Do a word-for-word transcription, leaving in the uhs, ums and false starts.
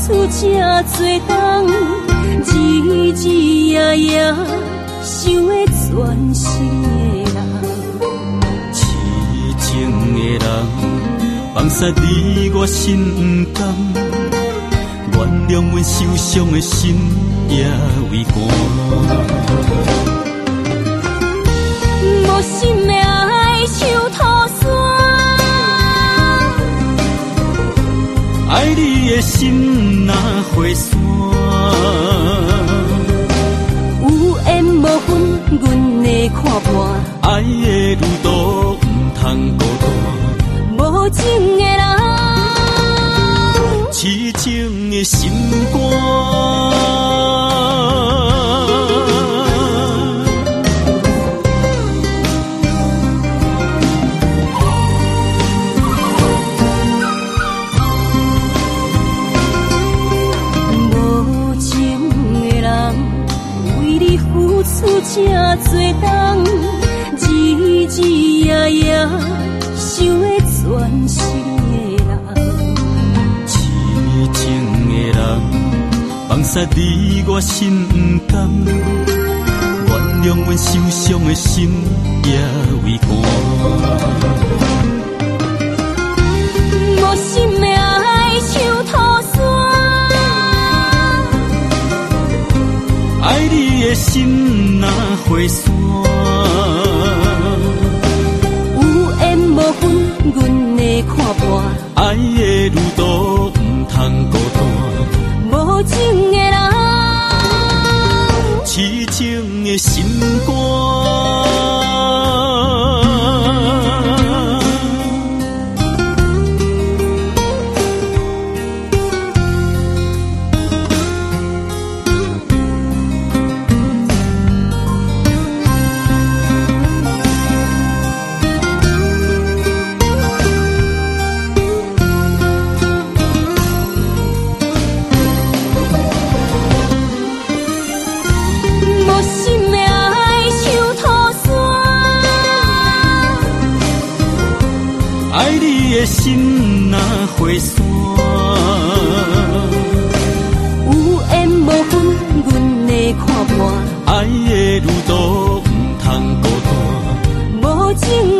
出这多冬，日日夜夜想的全是你的人， 痴情的人，放下你我心不甘，原谅阮受伤的心也为寒。 无心的爱像土山， 爱你的心若火山， 有缘无分，阮会看破。 爱的路途不通孤单， 无情的人， 痴情的心肝。出这多冬，日日夜夜想的全是你的人， 痴情的人，放下你我心不甘，原谅阮受伤的心也为寒。 无心的爱像土山， 爱你的心若火山， 有缘无分，阮会看破。 爱的路途不通孤单， 无情的人， 痴情的心肝。心若火山， 有缘无分，阮会看破。 爱的路途不通孤单， 无情